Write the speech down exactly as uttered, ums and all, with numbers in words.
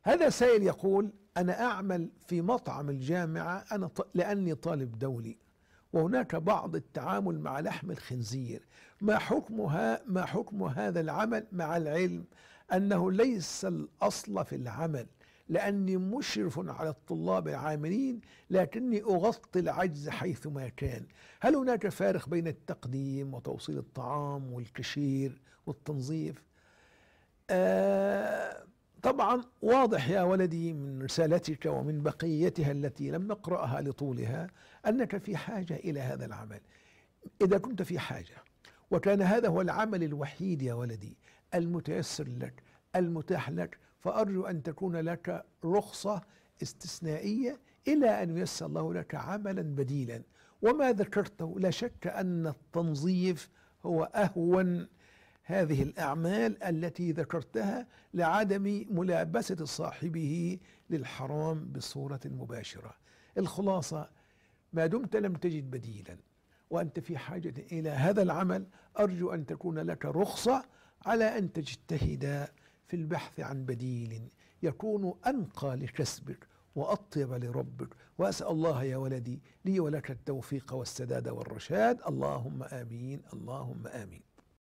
هذا سائل يقول: أنا أعمل في مطعم الجامعة أنا ط... لأني طالب دولي، وهناك بعض التعامل مع لحم الخنزير، ما حكمها ما حكم هذا العمل مع العلم أنه ليس الأصل في العمل، لأني مشرف على الطلاب العاملين لكني أغطي العجز حيثما كان؟ هل هناك فارق بين التقديم وتوصيل الطعام والكشير والتنظيف؟ آه طبعا واضح يا ولدي من رسالتك ومن بقيتها التي لم نقرأها لطولها أنك في حاجة إلى هذا العمل. إذا كنت في حاجة وكان هذا هو العمل الوحيد يا ولدي المتيسر لك المتاح لك، فأرجو أن تكون لك رخصة استثنائية إلى أن ييسر الله لك عملا بديلا. وما ذكرته لا شك أن التنظيف هو أهون هذه الأعمال التي ذكرتها لعدم ملابسة صاحبه للحرام بصورة مباشرة. الخلاصة: ما دمت لم تجد بديلا وأنت في حاجة إلى هذا العمل، أرجو أن تكون لك رخصة على أن تجتهد في البحث عن بديل يكون أنقى لكسبك وأطيب لربك. وأسأل الله يا ولدي لي ولك التوفيق والسداد والرشاد. اللهم آمين، اللهم آمين.